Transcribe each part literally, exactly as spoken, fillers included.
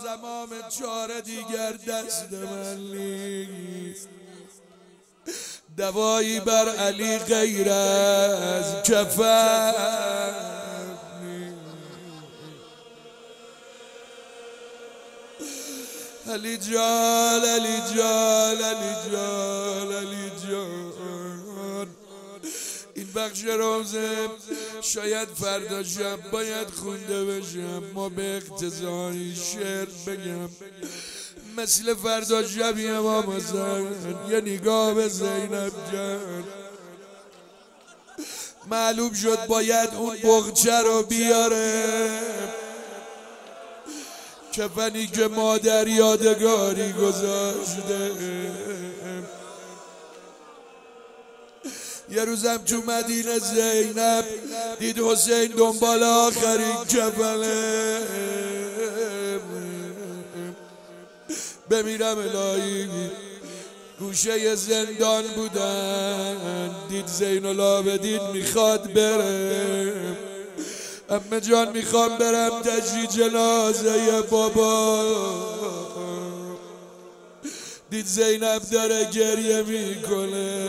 زمام چاره دیگر دست من نیست. دوایی بر علی غیر از کفن علی جان علی جان علی جان علی جان. این بخش روزه شاید فردا شب باید خونده بشم، ما به اقتضای شعر بگم مثل فردا شب امام حسین یه نگاه به زینب جان. معلوم شد باید اون بغچه رو بیاره، کفنی که مادر یادگاری گذاشته. یه روزم تو مدینه زینب دید حسین دنبال آخرین کفنه. بمیرم الهی گوشه زندان بودن، دید زین العابدین میخواد بره. امه جان میخوام برم تجری جنازه بابا. دید زینب داره گریه میکنه،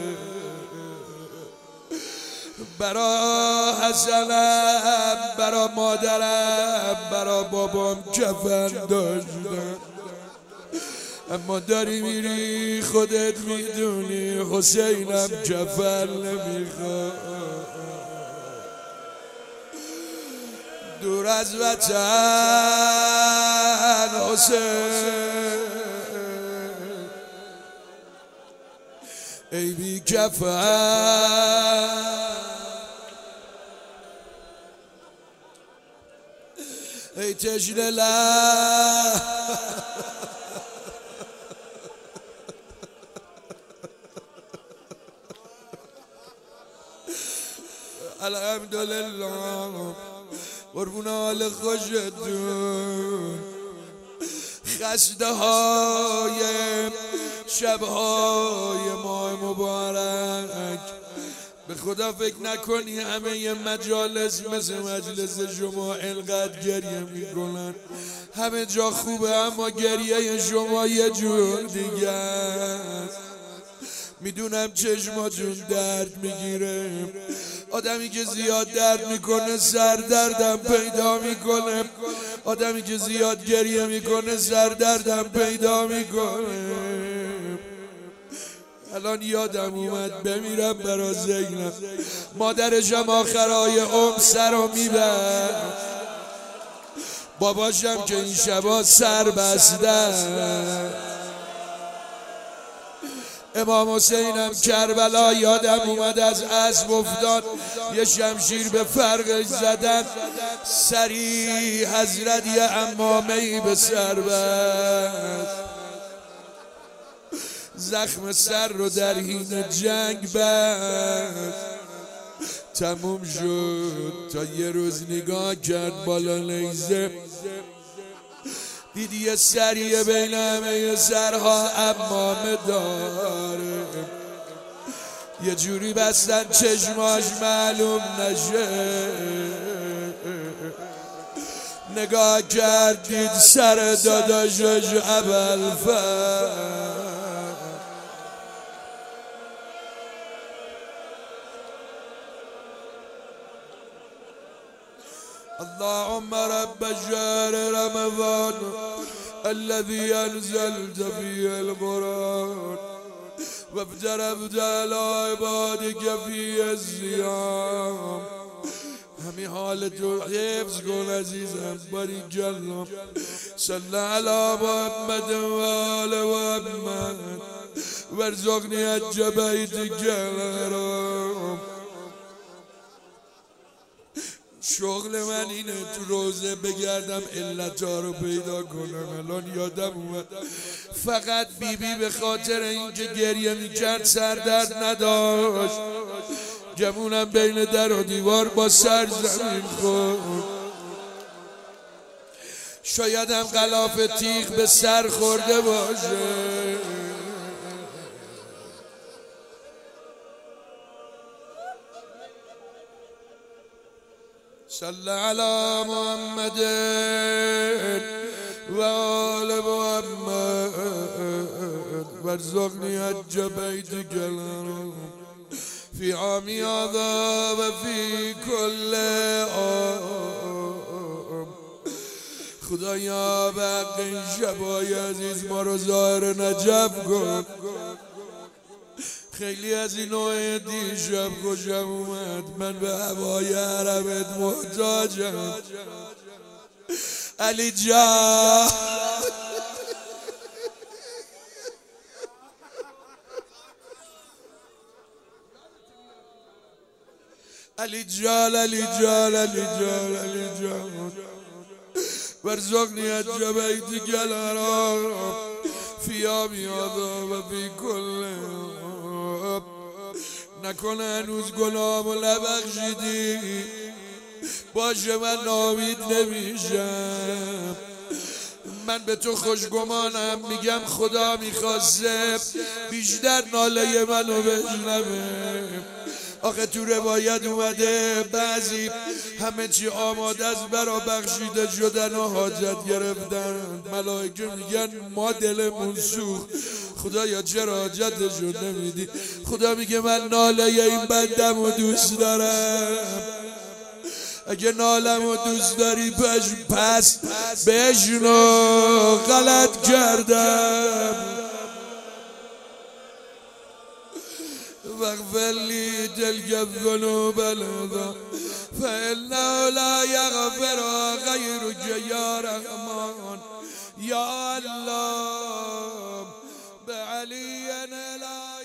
برا حسنم برا مادرم برا بابام کفن داشتم، اما داری میری خودت میدونی حسینم کفن نمیخواد. دور از وطن حسین ای بی کفن، ای تشنه لب الحمدلله قربون حال خوشتون. خسته های شبهای ماه مبارک، به خدا فکر نکنی همه ی مجالس مثل مجلس شما انقدر گریه میکنن. همه جا خوبه اما گریه شما یه جور دیگه است. میدونم چشماتون درد میگیره، آدمی که زیاد درد میکنه سردردم پیدا میکنه، آدمی که زیاد گریه میکنه سردردم پیدا میکنه. الان یادم اومد بمیرم برا زینب، مادرشم آخرای عمر سر رو میبرد، باباشم که این شبا سر بسته. امام حسینم کربلا یادم اومد از اسب افتاد، یه شمشیر به فرقش زدن، سری حضرت یه عمامه‌ای به سر بست، زخم سر رو در حین جنگ بست. تموم شد تا یه روز نگاه کرد بالا نیزه، دیدی یه سریه بین همه سرها عمامه داره، یه جوری بستن چشماش معلوم نشه. نگاه کرد دید سر داداشش ابوالفضل. اللهم رب شهر رمضان الذي أنزلت فيه القرآن وافترضت على عبادك فيه الصيام. همین حال تو حفظ کن عزیزم، باری جلم. صلی علی محمد و آل محمد وارزقنی حج بیتک الحرام. شغل من اینه تو روزه بگردم علتا رو پیدا کنم. الان یادم اومد فقط بیبی بی به خاطر اینکه گریه میکرد سردرد نداشت، گمونم بین در و دیوار با سر زمین خورد. شاید هم غلاف تیغ به سر خورده باشه. صلی علی محمد و محمد وارزقني حج بيتك الحرام في عام هذا وفي كل عام. خدایا بقی شبای عزیز ما رو ظاهر نجف کن. خیلی از این نوع دیشب خوشم اومد، من به هوای حرمت محتاجم علی جان. علی جان علی جان علی جان علی جان وارزقني حج بيتك الحرام في يوم هذا وفي كل عام. نکنه هنوز گناهمو نبخشیدی باشه من ناامید نمیشم. من به تو خوشگمانم، میگم خدا میخواسته بیشتر ناله منو بشنوه. آخه تو روایت اومده بعضی همه چی آماده است برا بخشیده شدن و حاجت گرفتن. ملائکه میگن ما دلمون سوخت، خدایا چرا حاجتشو نمیدی؟ خدا میگه من ناله این بندم و دوست دارم. اگه نالم و دوست داری پس بشنو غلط کردم. واغفر لي تلك الذنوب العظام فإنه لا يغفر غيرك يا رحمن يا الله بعلي لا